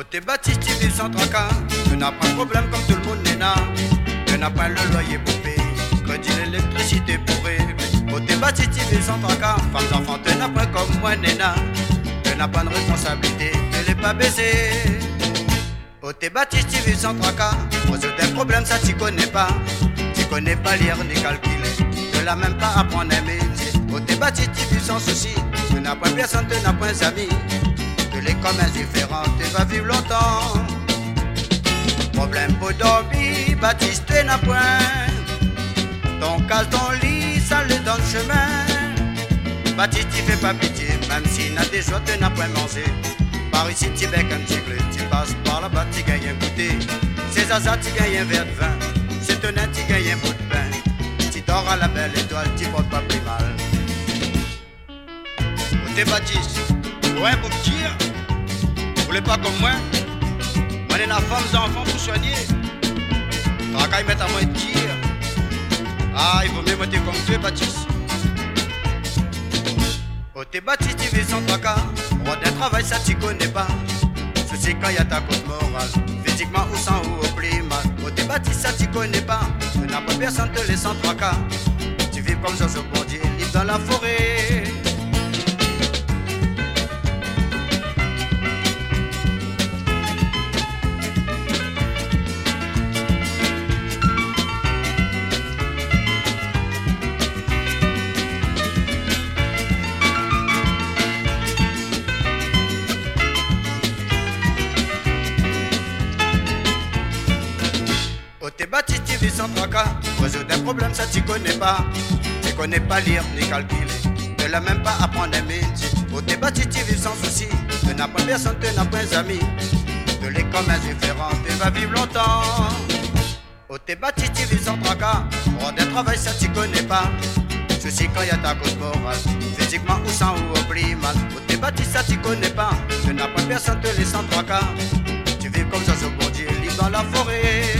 t'es bâti, tu vis sans tracas. Tu n'as pas de problème comme tout le monde n'est là. Tu n'as pas le loyer pour payer, crédit l'électricité pour régler. Oh t'es bâti, tu vis sans tracas. Femmes, enfants, tu n'as pas comme moi, Néna. Tu n'as pas de responsabilité, tu n'es pas baisé. Oh t'es bâti, tu vis sans tracas. Résoudre des problèmes, ça tu connais pas. Tu connais pas lire ni calculer. Tu n'as même pas apprendre un métier. Oh t'es bâti, tu vis sans souci. Tu n'as pas personne, tu n'as pas d'amis. Tu les comme indifférent, tu vas vivre longtemps. Problème pour dormir, Baptiste, tu n'as point. Ton casse, ton lit, ça le donne chemin. Baptiste, tu fais pas pitié, même s'il n'a des joies, tu n'as point mangé. Par ici, tu bec un petit blé, tu passes par là-bas, tu gagnes un goûter. C'est Zaza, tu gagnes un verre de vin. C'est Tonnet, tu gagnes un bout de pain. Tu dors à la belle étoile, tu portes pas plus mal. Oh, t'es Baptiste, ouais, pour me dire, vous voulez pas comme moi? Moi, j'ai la femme, des enfants pour soigner. Tracas, ils mettent à moi de dire. Ah, il vaut mieux monter comme tu es, Baptiste. Oh, t'es Baptiste, tu vis sans tracas. Roi d'un travail, ça tu connais pas. Ceci quand y a ta cause morale. Physiquement ou sans ou au plus mal. Oh, t'es Baptiste, ça tu connais pas. Tu n'as pas personne te laisse sans tracas. Tu vis comme Georges Bordier, libre dans la forêt. Oh t'es Baptiste, tu vis sans tracas. Résoudre un problème, ça tu connais pas. Tu connais pas lire ni calculer. Tu n'as même pas apprendre un métier. Oh t'es Baptiste, tu vis sans souci. Tu n'as pas personne, tu n'as pas d'amis. Tu les comme indifférent, tu vas vivre longtemps. Oh t'es Baptiste, tu vis sans tracas. Roi d'un travail, ça tu connais pas. Ceci quand y a ta cause morale. Physiquement ou sans ou au plus mal. Oh t'es Baptiste, ça tu connais pas. Tu n'as pas personne, te laisse sans tracas. Tu vis comme ça, ce bon Dieu, libre dans la forêt.